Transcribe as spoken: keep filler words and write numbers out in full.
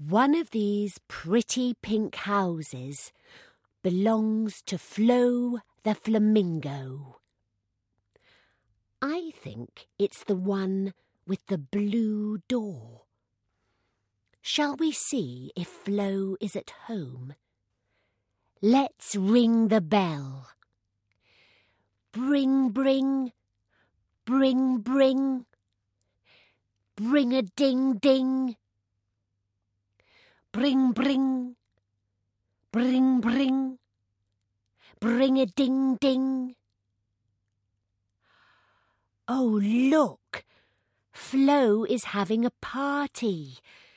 One of these pretty pink houses belongs to Flo the flamingo. I think it's the one with the blue door. Shall we see if Flo is at home? Let's ring the bell. Bring, bring, bring, bring, bring a ding, ding. Bring, bring, bring, bring, bring a ding, ding. Oh, look! Flo is having a party.